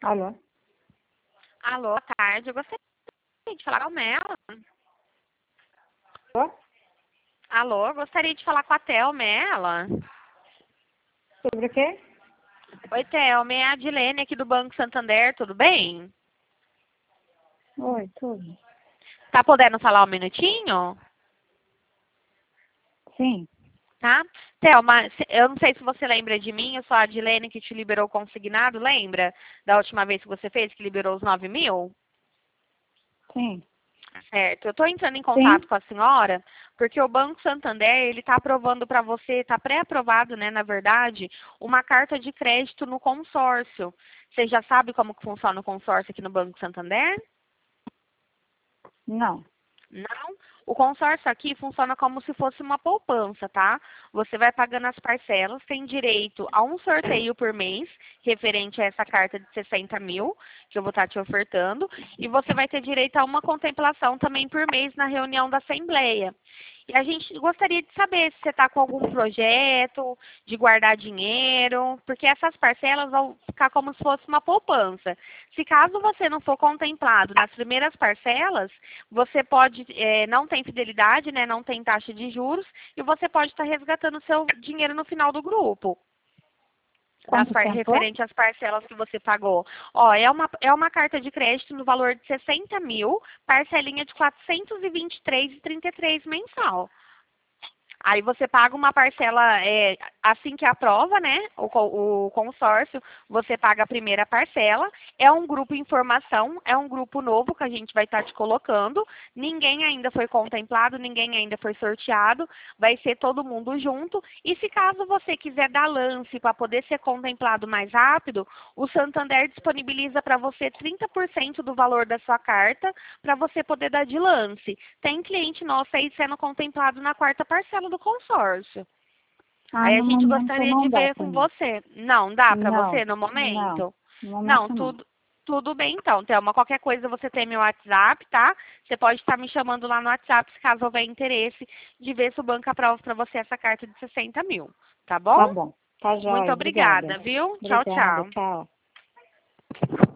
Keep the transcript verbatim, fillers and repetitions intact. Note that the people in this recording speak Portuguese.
Alô? Alô, boa tarde. Eu gostaria de falar com a Mela. Alô? Alô, eu gostaria de falar com a Thelma, é ela? Sobre o quê? Oi, Thelma, é a Adilene aqui do Banco Santander, tudo bem? Oi, tudo? Tá podendo falar um minutinho? Sim, Tá? Thelma, se- eu não sei se você lembra de mim, eu sou a Adilene que te liberou o consignado, lembra? Da última vez que você fez, que liberou os nove mil? sim, Certo. Eu estou entrando em contato sim. com a senhora porque o Banco Santander ele está aprovando para você, está pré-aprovado, né, na verdade, uma carta de crédito no consórcio. Você já sabe como que funciona o consórcio aqui no Banco Santander? Não. Não. O consórcio aqui funciona como se fosse uma poupança, tá? Você vai pagando as parcelas, tem direito a um sorteio por mês, referente a essa carta de sessenta mil, que eu vou estar te ofertando, e você vai ter direito a uma contemplação também por mês na reunião da Assembleia. E a gente gostaria de saber se você está com algum projeto de guardar dinheiro, porque essas parcelas vão ficar como se fosse uma poupança. Se caso você não for contemplado nas primeiras parcelas, você pode, é, não tem fidelidade, né, não tem taxa de juros, e você pode estar resgatando o seu dinheiro no final do grupo. Das Quanto par- tempo é? referente às parcelas que você pagou. Ó, é uma, é uma carta de crédito no valor de sessenta mil, parcelinha de quatrocentos e vinte e três reais e trinta e três centavos mensal. Aí você paga uma parcela, é, assim que aprova, né, o, co- o consórcio, você paga a primeira parcela. É um grupo em formação, é um grupo novo que a gente vai estar te colocando. Ninguém ainda foi contemplado, ninguém ainda foi sorteado. Vai ser todo mundo junto. E se caso você quiser dar lance para poder ser contemplado mais rápido, o Santander disponibiliza para você trinta por cento do valor da sua carta para você poder dar de lance. Tem cliente nosso aí sendo contemplado na quarta parcela do consórcio. Ah, Aí a no gente momento gostaria não de dá ver pra com mim. você. Não, dá para Não, você no não. momento? No Não, momento não. tudo, tudo bem então, Thelma. Qualquer coisa você tem meu WhatsApp, tá? Você pode estar me chamando lá no WhatsApp se caso houver interesse de ver se o banco aprova para você essa carta de sessenta mil. Tá bom? Tá bom. Tá Muito jóia. Obrigada. obrigada, viu? Tchau, Obrigada. tchau. Tchau.